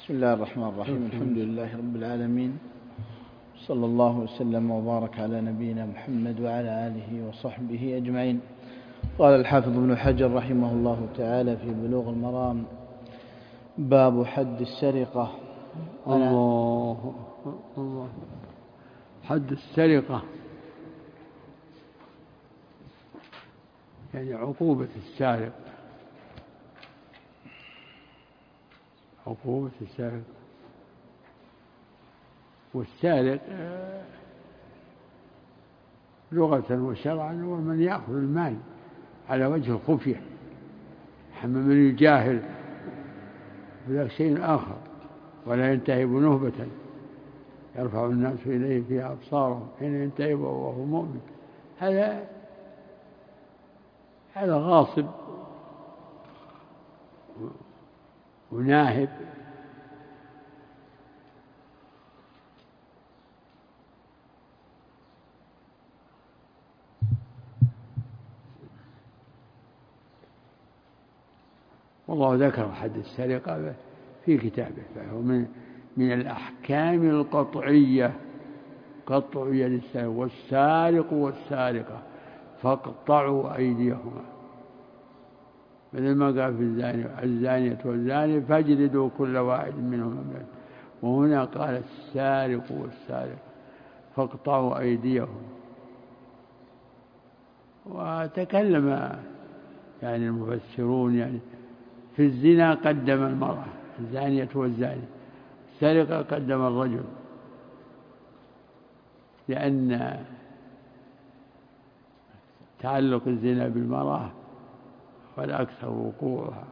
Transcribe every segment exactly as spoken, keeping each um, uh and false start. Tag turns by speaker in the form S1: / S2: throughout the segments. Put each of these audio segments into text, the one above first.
S1: بسم الله الرحمن الرحيم. الحمد لله رب العالمين، صلى الله وسلم وبارك على نبينا محمد وعلى آله وصحبه أجمعين. قال الحافظ ابن حجر رحمه الله تعالى في بلوغ المرام: باب حد السرقة.
S2: الله الله حد السرقة يعني عقوبة السارق، عقوبة السارق. والسارق لغة وشرعا هو من يأخذ المال على وجه الخفية، أما من يجاهل بذلك شيء آخر ولا ينتهب نهبة يرفع الناس إليه فيها أبصارهم حين ينتهب وهو مؤمن، هذا هذا غاصب وناهب. والله ذكر حد السرقة في كتابه، فهو من من الأحكام القطعية، قطع يد السارق. والسارق والسارقة فاقطعوا أيديهما، مثل ما قال في الزاني الزانية والزاني فاجلدوا كل واحد منهما، وهنا قال السارق والسارقة فاقطعوا أيديهم. وتكلم يعني المفسرون يعني في الزنا قدم المرأة الزانية والزاني، السرقة قدم الرجل، لأن تعلق الزنا بالمرأة والأكثر وقوعها،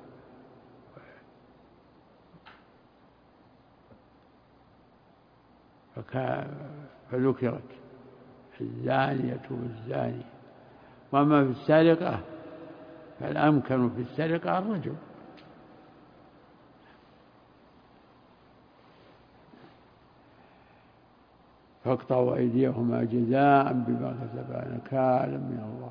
S2: فذكرت الزانية والزاني. وأما في السرقة فالأمكن في السرقة الرجل. فاقطعوا أيديهما جزاء بما كسبا نكالا من الله.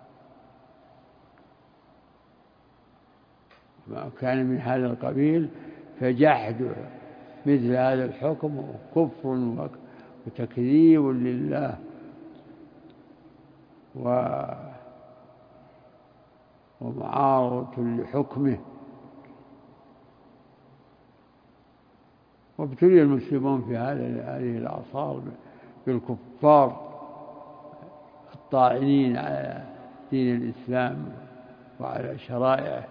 S2: ما كان من هذا القبيل فجحد مثل هذا الحكم كفر وتكذيب لله ومعارضة لحكمه. وابتلي المسلمون في هذه الأعصار بالكفار الطاعنين على دين الإسلام وعلى شرائعه،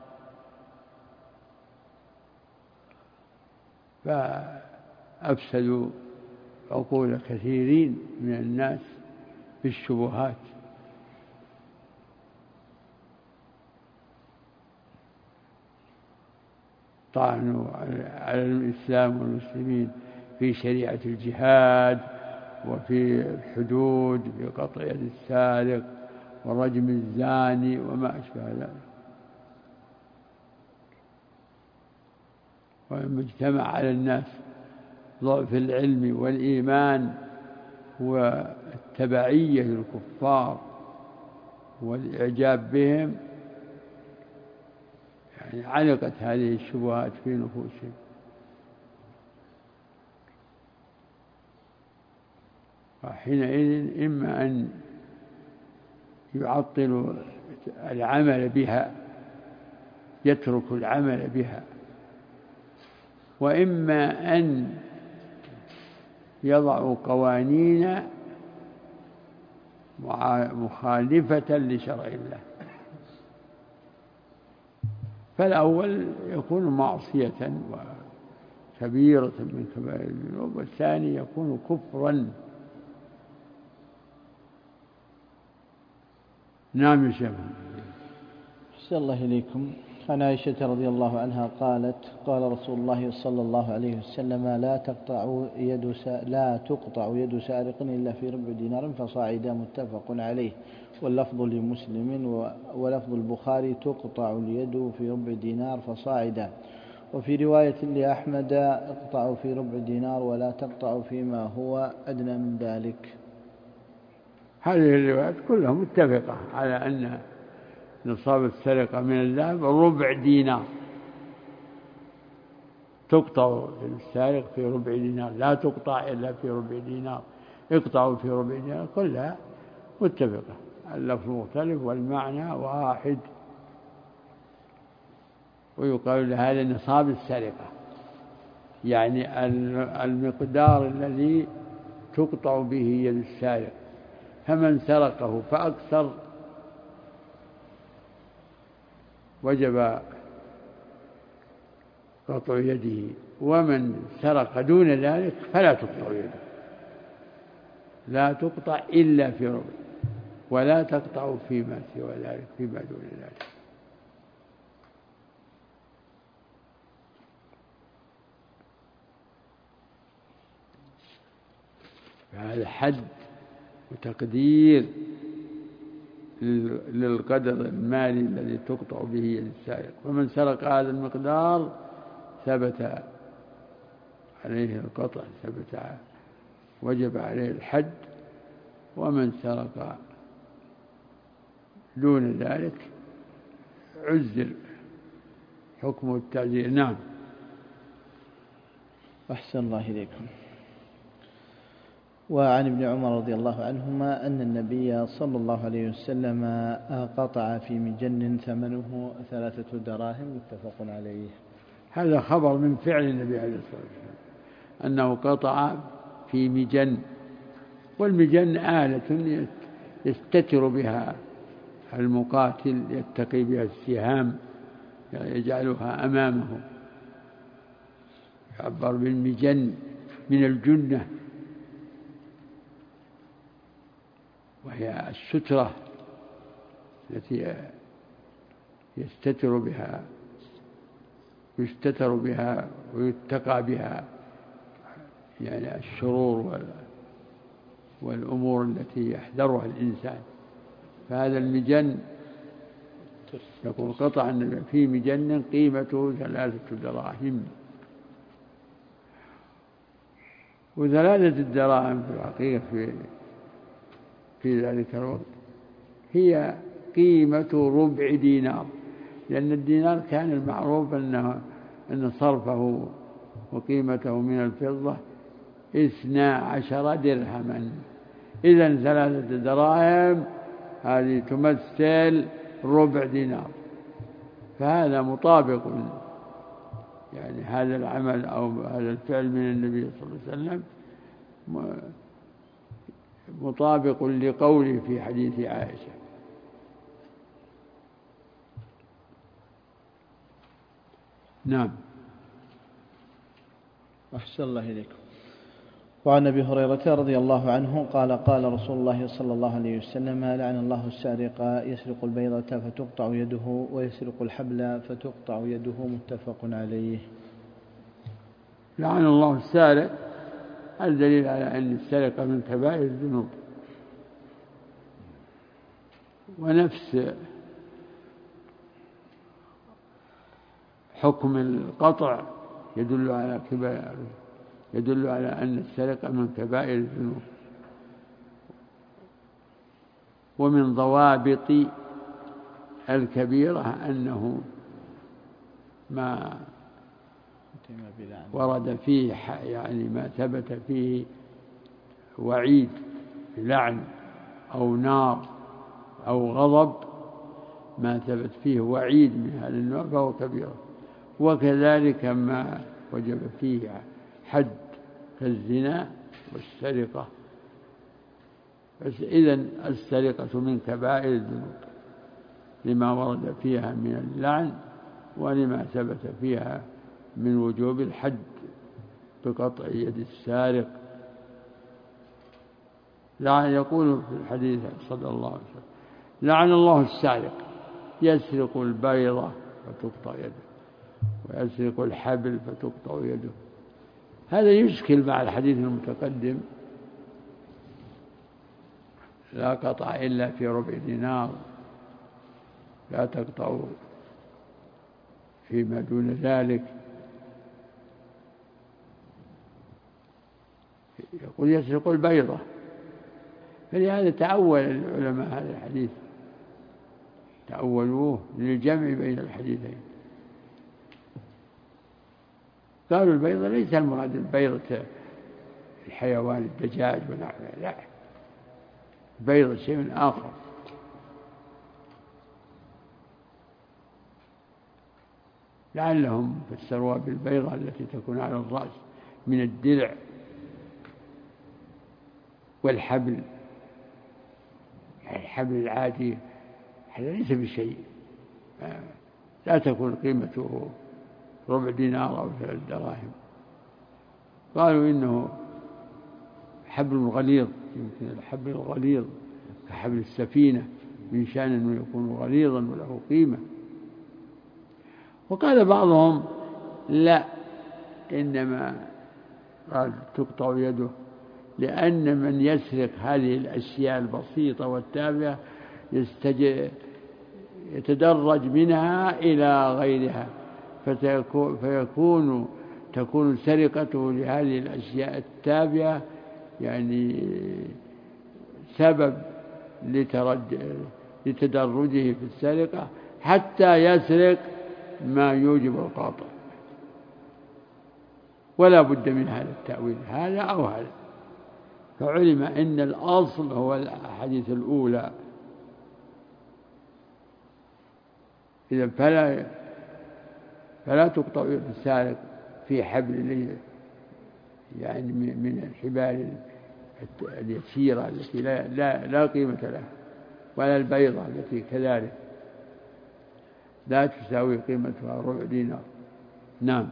S2: فأفسدوا عقول كثيرين من الناس بالشبهات. طعنوا على الإسلام والمسلمين في شريعة الجهاد وفي الحدود بقطع يد السارق ورجم الزاني وما أشبه ذلك. ولما اجتمع على الناس ضعف العلم والإيمان والتبعية للكفار والإعجاب بهم، يعني علقت هذه الشبهات في نفوسهم. وحينئذ إما أن يعطلوا العمل بها، يتركوا العمل بها، وإما أن يضعوا قوانين مخالفة لشرع الله. فالأول يكون معصية وكبيرة من كبائر الذنوب، والثاني يكون كفرا. نعم يا شيخ.
S1: أحسن الله إليكم. عن عائشة رضي الله عنها قالت: قال رسول الله صلى الله عليه وسلم: لا تقطع يد لا تقطع يد سارق إلا في ربع دينار فصاعدا، متفق عليه. واللفظ لمسلم ولفظ البخاري: تقطع اليد في ربع دينار فصاعدا. وفي رواية لأحمد: اقطع في ربع دينار ولا تقطع فيما هو أدنى من ذلك.
S2: هذه الروايات كلها متفقة على أن نصاب السرقة من الذهب ربع دينار، تقطع السارق في ربع دينار، لا تقطع إلا في ربع دينار، اقطعوا في ربع دينار، كلها متفقة، اللفظ مختلف والمعنى واحد. ويقال لهذا نصاب السرقة، يعني المقدار الذي تقطع به يد السارق، فمن سرقه فأكثر وجب قطع يده، ومن سرق دون ذلك فلا تقطع يده، لا تقطع إلا في ربع، ولا تقطع فيما سوى ذلك، فيما دون ذلك. فهذا حد وتقدير للقدر المالي الذي تقطع به يد السارق، ومن سرق هذا المقدار ثبت عليه القطع، ثبت وجب عليه الحد، ومن سرق دون ذلك عزر، حكم التعزير. نعم.
S1: أحسن الله إليكم. وعن ابن عمر رضي الله عنهما أن النبي صلى الله عليه وسلم قطع في مجن ثمنه ثلاثة دراهم، متفق عليه.
S2: هذا خبر من فعل النبي عليه الصلاة والسلام أنه قطع في مجن، والمجن آلة يستتر بها المقاتل، يتقي بها السهام، يجعلها أمامه، يعبر بالمجن من الجنة، وهي السترة التي يستتر بها يستتر بها ويتقى بها يعني الشرور والأمور التي يحذرها الإنسان. فهذا المجن يقول قطع في مجن قيمته ثلاثة دراهم. وثلاثة الدراهم في الحقيقة في في ذلك الوقت هي قيمة ربع دينار، لأن الدينار كان المعروف أنه أن صرفه وقيمته من الفضة اثنا عشر درهما. إذن ثلاثة دراهم هذه تمثل ربع دينار، فهذا مطابق، يعني هذا العمل أو هذا الفعل من النبي صلى الله عليه وسلم مطابق لقوله في حديث عائشة. نعم.
S1: أحسن الله إليكم. وعن أبي هريرة رضي الله عنه قال قال رسول الله صلى الله عليه وسلم: لعن الله السارق يسرق البيضة فتقطع يده ويسرق الحبل فتقطع يده، متفق عليه.
S2: لعن الله السارق، الدليل على أن السرقة من كبائر الذنوب، ونفس حكم القطع يدل على كبائر، يدل على أن السرقة من كبائر الذنوب. ومن ضوابط الكبيرة أنه ما ورد فيه يعني ما ثبت فيه وعيد لعن أو نار أو غضب، ما ثبت فيه وعيد من هذا النوع فهو كبيرة. وكذلك ما وجب فيه حد كالزنا والسرقة. بس إذن السرقة من كبائر الذنوب لما ورد فيها من اللعن ولما ثبت فيها من وجوب الحد بقطع يد السارق. لعن يقول في الحديث صلى الله عليه وسلم: لعن الله السارق يسرق البيضة فتقطع يده ويسرق الحبل فتقطع يده. هذا يشكل مع الحديث المتقدم: لا قطع إلا في ربع دينار، لا تقطع فيما دون ذلك. يقول يسرق البيضة، فلهذا تأول العلماء هذا الحديث، تأولوه للجمع بين الحديثين. قالوا البيضة ليس المراد البيضة الحيوان الدجاج ونحوه، لا، البيضة شيء آخر. لعلهم فسروها بالبيضة التي تكون على الرأس من الدرع والحبل، يعني الحبل العادي هذا ليس بشيء، لا تكون قيمته ربع دينار أو ثلاث دراهم. قالوا إنه حبل غليظ، يمكن الحبل الغليظ كحبل السفينة من شأن أنه يكون غليظا وله قيمة. وقال بعضهم لا، إنما قال تقطع يده لأن من يسرق هذه الأشياء البسيطة والتافهة يتدرج منها إلى غيرها، فيكون تكون سرقته لهذه الأشياء التافهة يعني سبب لتدرجه في السرقة حتى يسرق ما يوجب القاطع. ولا بد من هذا التأويل، هذا أو هذا. فعلم أن الأصل هو الأحاديث الأولى. إذا فلا فلا تقطع يد السارق في حبل يعني من الحبال اليسيرة التي لا, لا, لا قيمة لها، ولا البيضة التي كذلك لا تساوي قيمتها ربع دينار. نعم.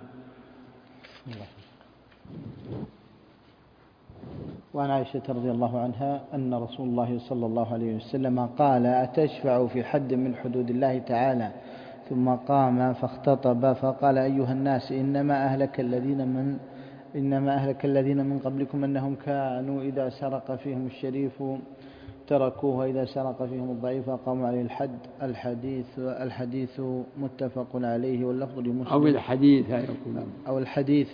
S1: وعن عائشة رضي الله عنها أن رسول الله صلى الله عليه وسلم قال: أتشفع في حد من حدود الله تعالى؟ ثم قام فاختطب فقال: أيها الناس، إنما أهلك الذين من إنما أهلك الذين من قبلكم أنهم كانوا إذا سرق فيهم الشريف تركوه، وإذا سرق فيهم الضعيف قاموا عليه الحد. الحديث الحديث متفق عليه، واللفظ لمسلم.
S2: أو الحديث
S1: أو الحديث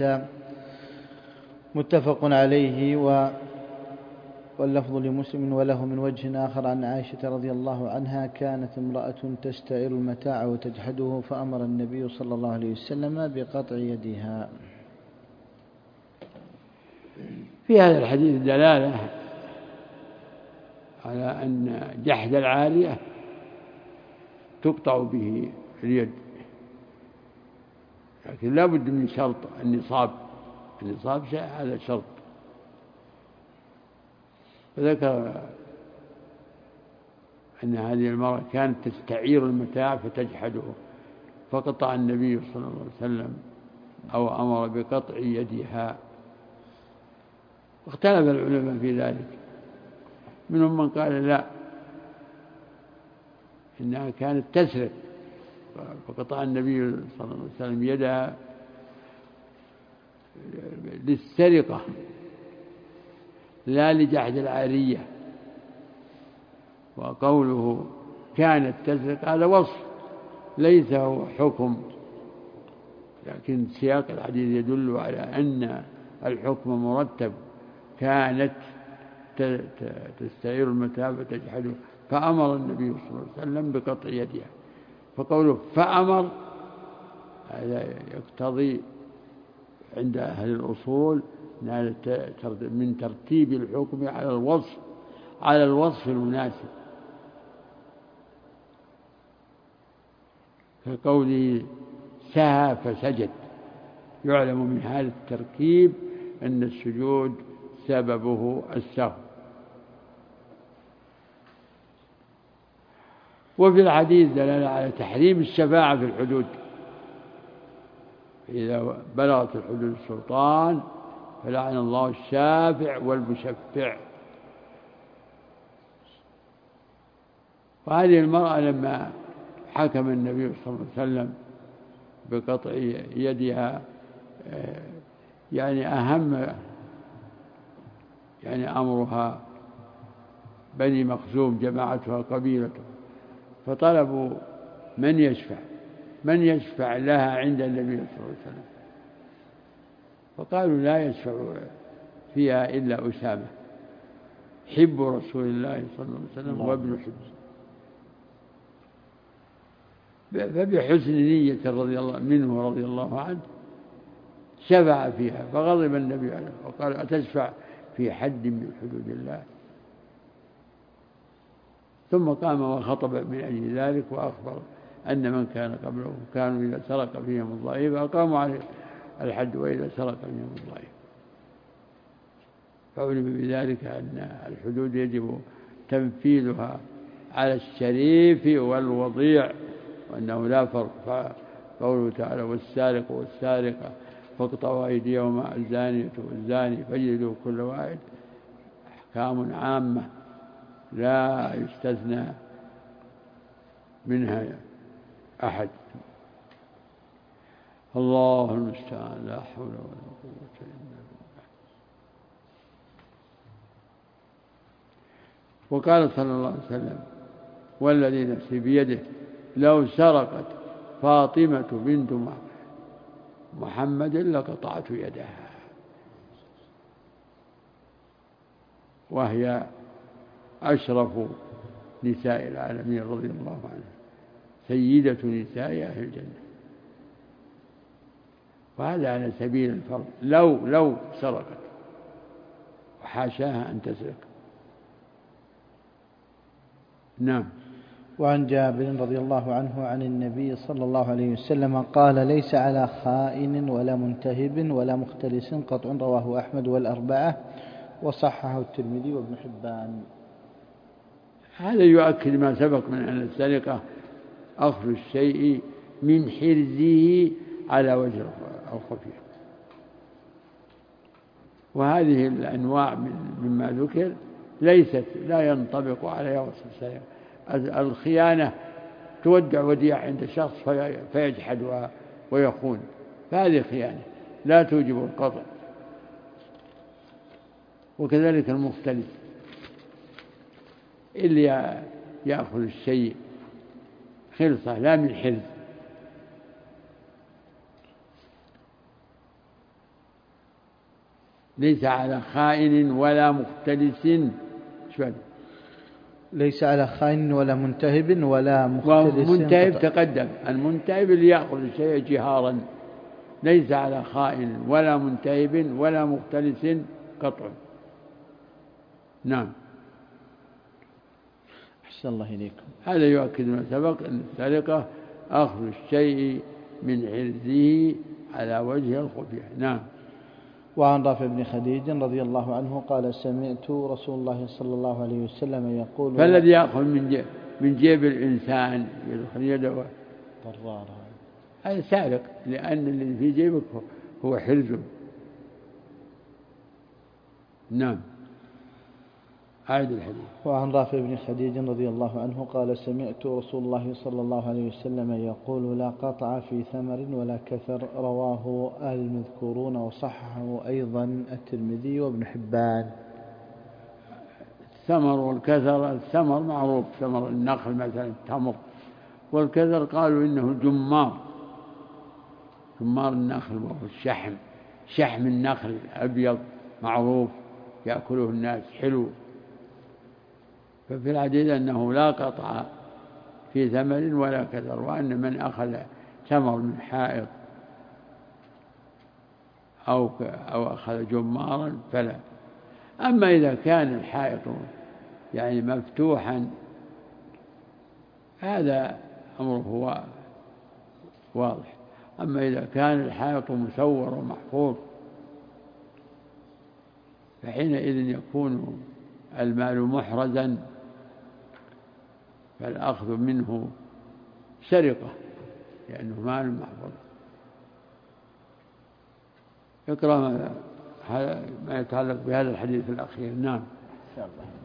S1: متفق عليه واللفظ لمسلم، وله من وجه آخر عن عائشة رضي الله عنها: كانت امرأة تستعير المتاع وتجحده، فأمر النبي صلى الله عليه وسلم بقطع يدها.
S2: في هذا الحديث دلالة على أن جحد العارية تقطع به اليد، لكن لا بد من شرط النصاب. النصاب شيء، هذا شرط. فذكر أن هذه المرأة كانت تستعير المتاع فتجحده، فقطع النبي صلى الله عليه وسلم أو أمر بقطع يدها. واختلف العلماء في ذلك، منهم من قال لا، إنها كانت تسرق فقطع النبي صلى الله عليه وسلم يدها للسرقة لا لجحد العارية. وقوله كانت تسرق هذا وصف ليس هو حكم، لكن سياق الحديث يدل على أن الحكم مرتب. كانت تستعير المتاع فتجحده، فأمر النبي صلى الله عليه وسلم بقطع يدها. فقوله فأمر هذا يقتضي عند أهل الأصول من ترتيب الحكم على الوصف على الوصف المناسب، كقوله سهى فسجد. يعلم من هذا التركيب أن السجود سببه السهو. وفي الحديث دلالة على تحريم الشفاعة في الحدود، إذا بلغت الحدود السلطان فلعن الله الشافع والمشفع. وهذه المرأة لما حكم النبي صلى الله عليه وسلم بقطع يدها يعني أهم يعني أمرها بني مخزوم جماعتها قبيلته، فطلبوا من يشفع من يشفع لها عند النبي صلى الله عليه وسلم، فقالوا لا يشفع فيها إلا أسامة حب رسول الله صلى الله عليه وسلم وابن حب. فبحسن نية رضي الله منه رضي الله عنه شفع فيها فغضب النبي عليه وقال أتشفع في حد من حدود الله؟ ثم قام وخطب من أجل ذلك وأخبر أن من كان قبله كانوا إذا سرق فيهم الضعيف أقاموا عليه الحد وإذا سرق فيهم الضعيف. فعلم بذلك أن الحدود يجب تنفيذها على الشريف والوضيع وأنه لا فرق. قوله تعالى والسارق والسارقة فاقطعوا أيديهما الزانية والزاني فاجلدوا كل واحد أحكام عامة لا يستثنى منها أحد. الله المستعان، لا حول ولا قوة إلا بالله. وقال صلى الله عليه وسلم والذي نفسي بيده لو سرقت فاطمة بنت محمد لقطعت يدها، وهي أشرف نساء العالمين رضي الله عنها، سيدة نساء أهل الجنة. وهذا على سبيل الفرض لو لو سرقت، وحاشاها أن تسرق. نعم.
S1: وعن جابر رضي الله عنه عن النبي صلى الله عليه وسلم قال ليس على خائن ولا منتهب ولا مختلس قطع، رواه أحمد والأربعة وصححه الترمذي وابن حبان.
S2: هذا يؤكد ما سبق من أن السرقة أخذ الشيء من حرزه على وجه الخفية، وهذه الأنواع مما ذكر ليست لا ينطبق عليها وصف السرقة. الخيانة تودع وديعة عند شخص فيجحد ويخون، فهذه خيانة لا توجب القطع. وكذلك المختلف اللي يأخذ الشيء خلصة لا من حرز، ليس على خائن ولا مختلس. شو
S1: ليس على خائن ولا منتهب ولا مختلس.
S2: منتهب تقدم، المنتهب اللي يأخذ الشيء جهارا، ليس على خائن ولا منتهب ولا مختلس قطع. نعم.
S1: أحسن الله إليكم.
S2: هذا يؤكد ما سبق أن السرقة أخذ الشيء من حرزه على وجه الخفية. نعم.
S1: وعن رافع بن خديج رضي الله عنه قال سمعت رسول الله صلى الله عليه وسلم يقول
S2: فالذي يأخذ من جيب, من جيب الإنسان يدخل يده
S1: ضرارة
S2: هذا سارق، لأن الذي في جيبك هو حرزه. نعم. عاد الحديث.
S1: وعن رافع بن خديج رضي الله عنه قال سمعت رسول الله صلى الله عليه وسلم يقول لا قطع في ثمر ولا كثر، رواه المذكورون وصححه أيضا الترمذي وابن حبان.
S2: الثمر والكثر، الثمر معروف ثمر النخل مثلا التمر، والكثر قالوا إنه الجمار، جمار النخل وهو الشحم، شحم النخل أبيض معروف يأكله الناس حلو. ففي الحديث أنه لا قطع في ثمر ولا كثر، وأن من أخذ ثمر من حائط أو أو أخذ جمارا فلا. أما إذا كان الحائط يعني مفتوحا هذا أمره واضح. أما إذا كان الحائط مسور ومحفوظ فحينئذ يكون المال محرزا، فالأخذ منه سرقة لأنه مال محفوظ. اقرأ ما يتعلق بهذا الحديث الأخير. نعم. إن شاء الله.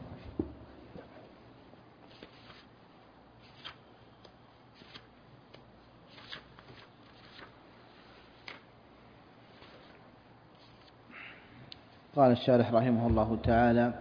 S1: قال الشارح رحمه الله تعالى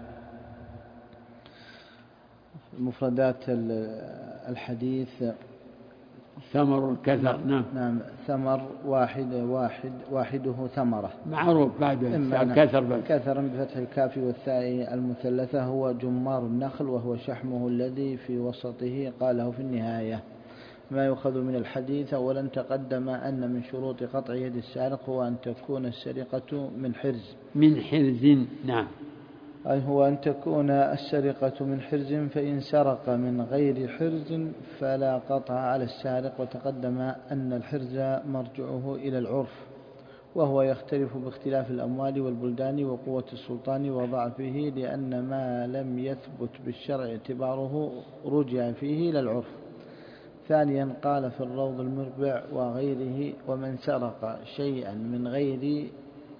S1: مفردات الحديث
S2: ثمر الكثر. نعم.
S1: نعم. ثمر واحد واحد واحده ثمرة
S2: معروف بعد الكثر بس.
S1: كثر بفتح الكاف والثاء المثلثة هو جمار النخل وهو شحمه الذي في وسطه، قاله في النهاية. ما يؤخذ من الحديث. أولا تقدم أن من شروط قطع يد السارق هو أن تكون السرقة من حرز
S2: من حرز نعم
S1: أي هو أن تكون السرقة من حرز، فإن سرق من غير حرز فلا قطع على السارق. وتقدم أن الحرز مرجعه إلى العرف، وهو يختلف باختلاف الأموال والبلدان وقوة السلطان وضعفه، لأن ما لم يثبت بالشرع اعتباره رجع فيه إلى العرف. ثانيا قال في الروض المربع وغيره: ومن سرق شيئا من غير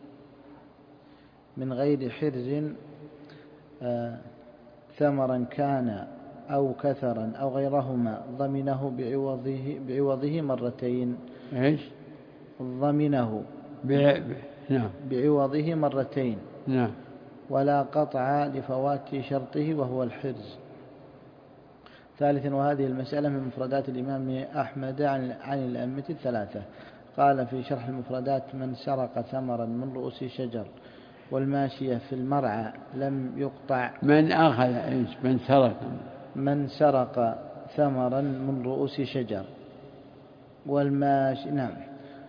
S1: من غير حرز آه ثمرا كان أو كثرا أو غيرهما ضمنه بعوضه, بعوضه مرتين.
S2: إيش؟
S1: ضمنه
S2: ب... نعم.
S1: بعوضه مرتين
S2: نعم.
S1: ولا قطع لفوات شرطه وهو الحرز. ثالثا وهذه المسألة من مفردات الإمام أحمد عن, عن الأئمة الثلاثة. قال في شرح المفردات: من سرق ثمرا من رؤوس شجر والماشية في المرعى لم يقطع.
S2: من أخذ إيش؟ من سرق
S1: من سرق ثمرا من رؤوس شجر والماشية نعم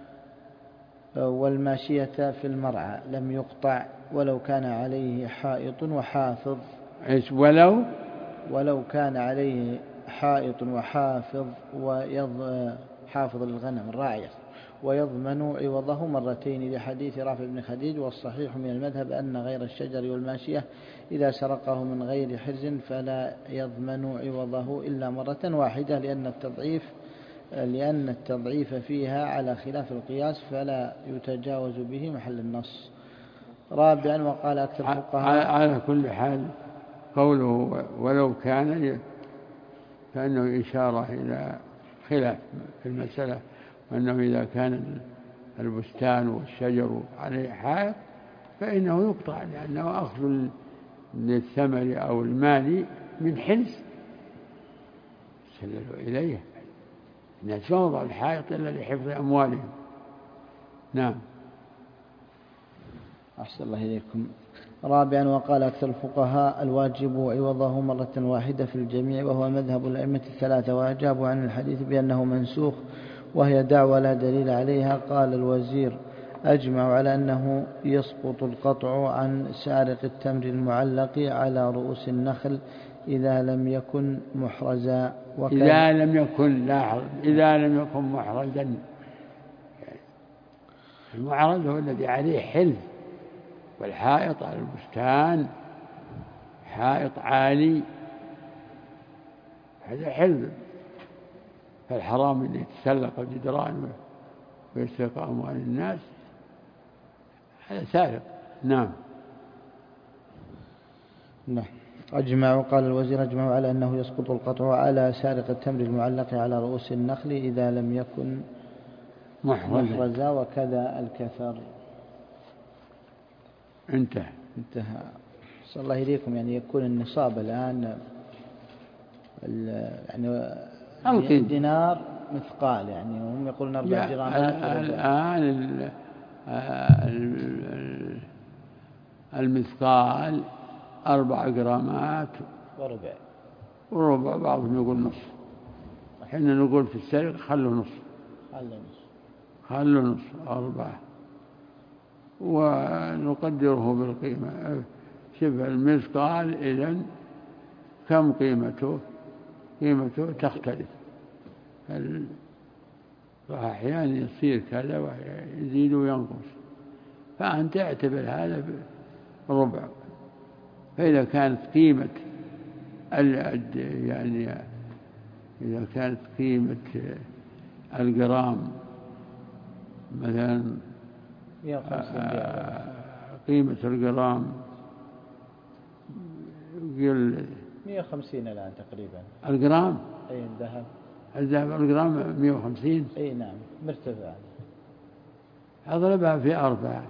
S1: والماشية في المرعى لم يقطع ولو كان عليه حائط وحافظ.
S2: إيش ولو
S1: ولو كان عليه حائط وحافظ ويض حافظ للغنم الراعية ويضمن عوضه مرتين، لحديث رافع بن خديج. والصحيح من المذهب أن غير الشجر والماشية إذا سرقه من غير حرز فلا يضمن عوضه إلا مرة واحدة، لأن التضعيف لأن التضعيف فيها على خلاف القياس فلا يتجاوز به محل النص. رابعا وقال أكثر الفقهاء
S2: على كل حال قوله ولو كان كأنه إشارة إلى خلاف في المسألة، وأنه إذا كان البستان والشجر عليه حائط فإنه يقطع، لأنه أخذ للثمر أو المال من حرز سللوا إليه. الناس ما وضعوا الحائط إلا لحفظ أموالهم. نعم.
S1: أحسن الله إليكم. رابعا وقال أكثر الفقهاء الواجب عوضه مرة واحدة في الجميع، وهو مذهب الأئمة الثلاثة، وأجابوا عن الحديث بأنه منسوخ وهي دعوة لا دليل عليها. قال الوزير: أجمع على أنه يسقط القطع عن سارق التمر المعلق على رؤوس النخل إذا لم يكن محرزا.
S2: إذا لم يكن لاحظ إذا لم يكن محرزا. المعرض هو الذي عليه حلف، والحائط على البستان حائط عالي هذا حلف، فالحرام أن يتسلق الجدران ويسرق أموال الناس هذا سارق. نعم.
S1: نعم. أجمعوا قال الوزير أجمعوا على أنه يسقط القطع على سارق التمر المعلق على رؤوس النخل إذا لم يكن محرزا، وكذا الكثر.
S2: انتهى
S1: انتهى. صلى الله إليكم. يعني يكون النصاب الآن يعني الدينار مثقال، يعني وهم يقولون أربع جرامات.
S2: الآن المثقال أربع جرامات
S1: وربع
S2: وربع، بعضهم يقول نصف. حين نقول في السرق خلوا نصف خلوا نصف أربعة، ونقدره بالقيمة. شبه المثقال إذن كم قيمته؟ قيمته تختلف، فأحيانا يصير كذا ويزيد وينقص، فأنت اعتبر هذا بربع. فإذا كانت قيمة يعني إذا كانت قيمة الجرام مثلا قيمة الجرام يقول
S1: مئة وخمسين الآن تقريبا
S2: الجرام.
S1: أي الذهب
S2: الذهب الجرام مئة وخمسين.
S1: أي نعم مرتفع.
S2: أضربها في أربعة.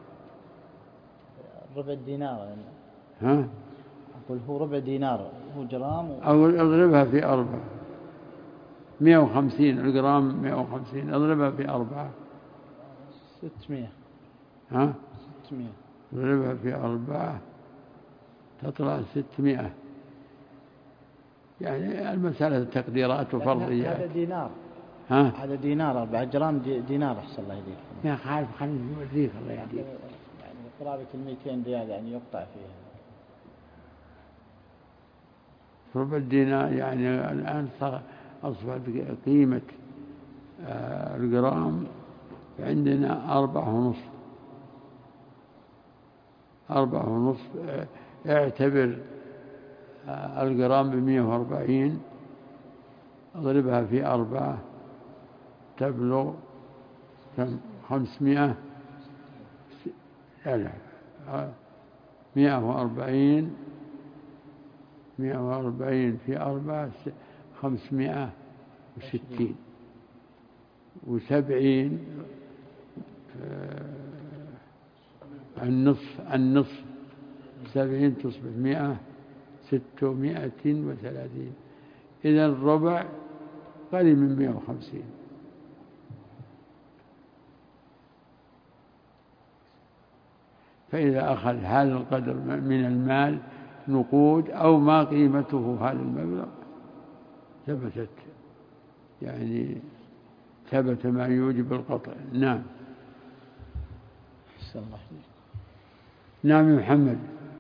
S1: ربع دينار يعني.
S2: ها؟
S1: أقول هو ربع دينار هو جرام و...
S2: أقول أضربها في أربعة. مئة وخمسين الجرام مئة وخمسين أضربها في أربعة
S1: ستمائة.
S2: ها؟
S1: ستمائة
S2: أضربها في أربعة تطلع ستمائة. يعني المسألة تقديرات وفرضيات.
S1: هذا دينار.
S2: ها؟
S1: هذا دينار أربعة جرام دينار أحسن الله إليك.
S2: يا خالف خلينا نوريك الله يهديك.
S1: يعني قرابة المئتين ريال يعني يقطع فيها.
S2: ربع الدينار يعني الآن أصبحت قيمة الجرام عندنا أربعة ونصف. أربعة ونصف اعتبر الجرام بمئة وأربعين، اضربها في أربعة تبلغ كم؟ خمسمائة. لا مئة وأربعين مئة وأربعين في أربعة خمسمائة وستين وسبعين. النصف النصف سبعين تصبح مئة ستمائة وثلاثين. إذا الربع قريب من مئة وخمسين. فإذا أخذ هذا القدر من المال نقود أو ما قيمته هذا المبلغ ثبتت، يعني ثبت ما يوجب القطع. نعم.
S1: أحسن الله إليك.
S2: نعم محمد.